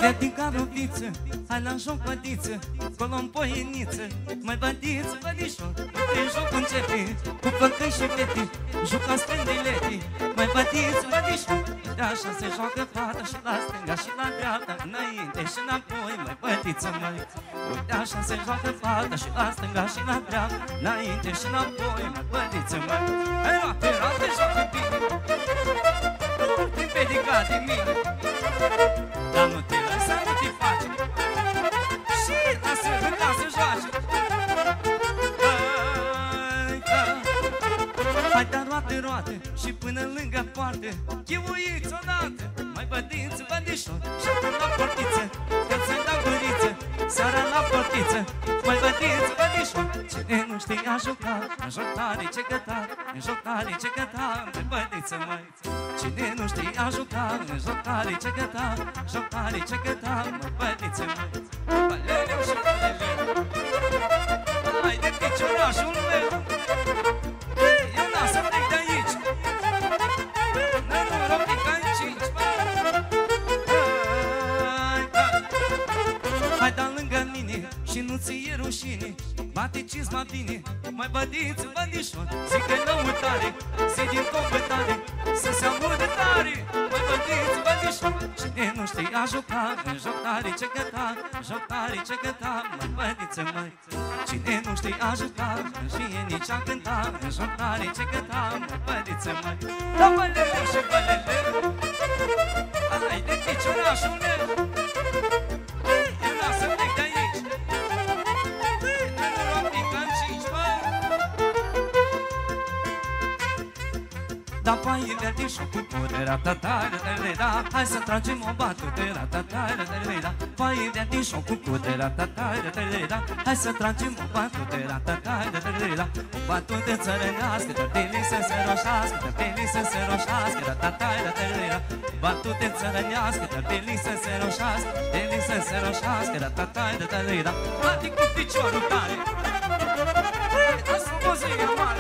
din caroviță, hai la joc, bădiță, colo în poieniță. Mai bădiță, bădișor, prin joc începe, cu flăcăi și fete, jucați pendelete. Mai bădiță, bădișor, de așa se joacă fata, și la stânga și la dreapta, înainte și înapoi. Mai bădiță, măi, uite așa se joacă fata, și la stânga și la dreapta, înainte și înapoi. Mai bădiță, măi, hai roate, roate, joacă bine, nu te împiedica de mine, dar nu te lăsa, nu te face, și lasă-l ca să joace. Hai da roate, roate, și până lângă poartă, chiuiți odată. Mai bădiță, bădișor, și-acum la portiță, că ți-mi dau guriță, seara la portiță. Mai bădiță, bădișor, cine nu știa juca, în joc tare ce căta, în joc tare ce căta. Mai bădiță, măi, cine nu știa juca, în joc tare ce căta, joc tare ce căta. Mai bădiță, măi, baleleu și baleleu, hai de piciorașul meu, eu n-am să plec de aici, nu rog pica în cinci. Hai da lângă mine și nu ți e rușine, bate cizma bine. Mai bădiță, bădișor, zic că lăutare, zi din copătare, să se audă tare. Mai bădiță, bădișor, cine nu știa juca, în joc tare ce căta, joc tare ce căta. Mai bădiță, măi, cine nu știa juca, și e nici a cânta, în joc tare ce căta. Mai bădiță, măi, da băleleu și băleleu, hai de piciorașul meu, eu n-am să plec de aici, nu rog pica în cinci, mă. Da paie verde și cu puterea tatare, da, hai să tragem o batută, tatare, da. Paie verde și cu puterea tatare, da, hai să tragem o batută, tatare, da. O batută țărănească, de lisă se roșească, de lisă se roșească, tatare, da. O batută țărănească, de lisă se roșească, de lisă se roșească, tatare, da. Bate cu piciorul tare, asta o muzia mare.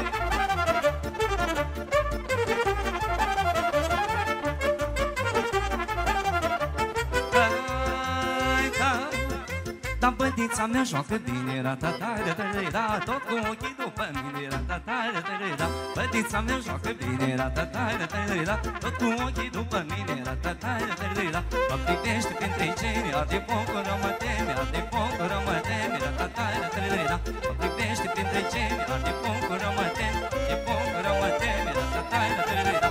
Da, bădița mea joacă bine, ra-ta-ta-ra-ta-ra, tot cu ochii după mine, ra-ta-ta-ra-ta-ra. Bădița mea joacă bine, ra-ta-ta-ra-ta-ra, tot cu ochii după mine, ra-ta-ta-ra-ta-ra. Mă privește printre geni, arde focul, rău mă teme, arde focul, rău mă teme, ra-ta-ta-ra-ta-ra. Mă privește printre geni, arde focul, rău mă teme, arde focul, rău mă teme, ra-ta-ta-ra-ta-ra.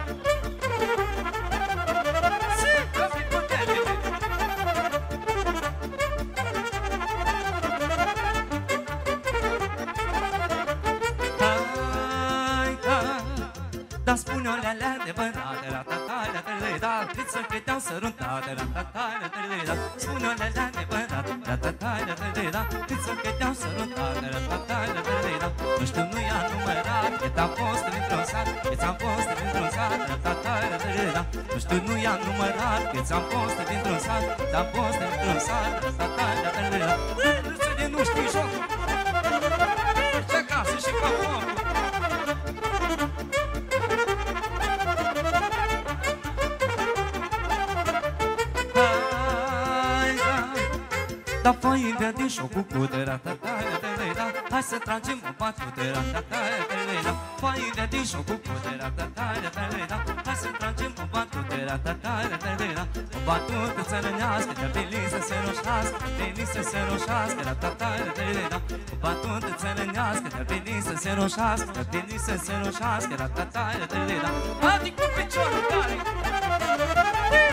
Da, spune-o le-alea adevărate, ra-ta-ta-ra-ta-ra, cât să te-au sărutate, ra-ta-ta-ra-ta-ra. Spune-o le-alea adevărate, ra-ta-ta-ra-ta-ra, cât să te-au sărutate, ra-ta-ta-ra-ta-ra. Nu știu, nu i-a numărat, cât am fost dintr-un sat, cât am fost dintr-un sat, ra-ta-ta-ra-ta-ra. Nu știu, nu i-a numărat, cât am fost dintr-un sat, cât am fost dintr-un sat, ra-ta-ta-ra-ta-ra. Râță de nu știi jocul, și acasă și ca focul. Da, foaie verde și o cucută, ra-ta-ta-ra-ta-ra, hai să tragem o batută, ra-ta-ta-ra-ta-ra. Foaie verde și o cucută, ra-ta-ta-ra-ta-ra, hai să tragem o batută, ra-ta-ta-ra-ta-ra. O batută țărănească, de lisă se roșească, de lisă se roșească, ra-ta-ta-ra-ta-ra. O batută țărănească, de lisă se roșească, de lisă se roșească, ra-ta-ta-ra-ta-ra. Bate cu piciorul tare,